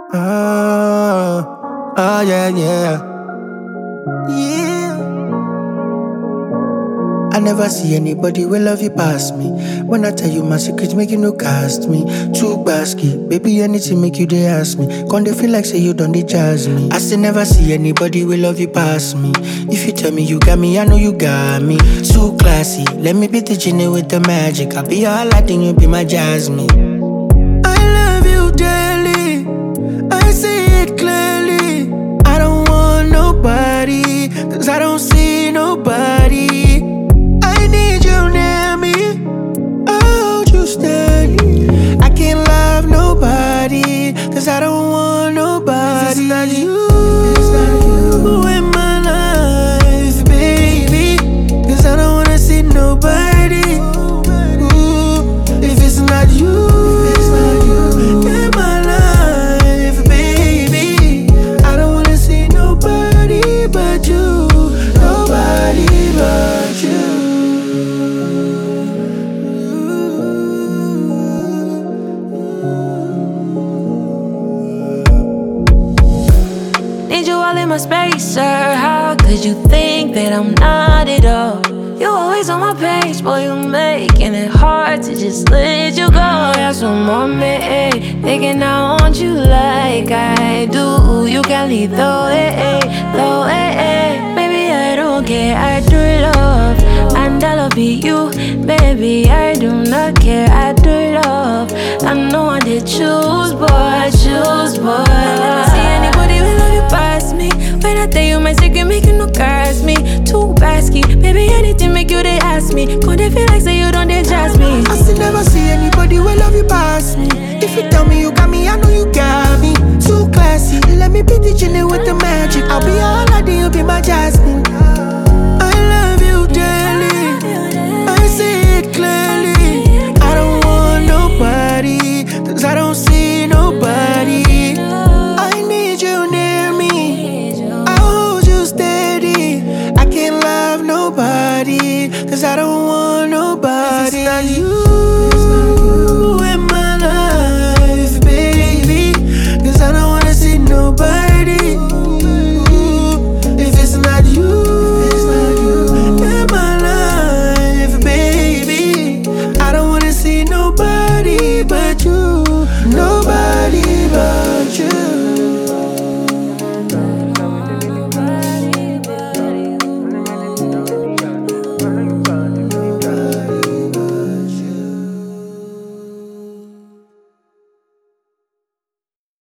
Oh, oh yeah, yeah. Yeah. I never see anybody will love you past me. When I tell you my secrets, make you no cast me. Too basky, baby, anything make you they ask me. Can't they feel like say you done the jazz me? I still never see anybody will love you past me. If you tell me you got me, I know you got me. Too classy, let me be the genie with the magic. I'll be your Aladdin, you be my Jasmine. I love you daily, I see it clearly. I don't want nobody, cause I don't see nobody. I need you near me, I hold you steady. I can't love nobody, cause I don't want nobody. If it's not you, in my life, baby, cause I don't wanna see nobody. Ooh, if it's not you in my life, baby, I don't wanna see nobody but you. Nobody but you. Need you all in my space, sir. How could you think that I'm not at all? You always on my page, boy, you making it hard to just let you go. That's one moment, thinking I want you like I do. You can leave though, baby, I don't care, I do love. And I'll be you, baby, I do not care, I do love. I know I did choose, boy, I choose, boy. I never see anybody who love you past me. When I tell you my secret, make you no curse me. Too basky, baby, anything make you they ask me. Could they feel like say you don't they jazz me? I still never see anybody will love you past me. If you tell me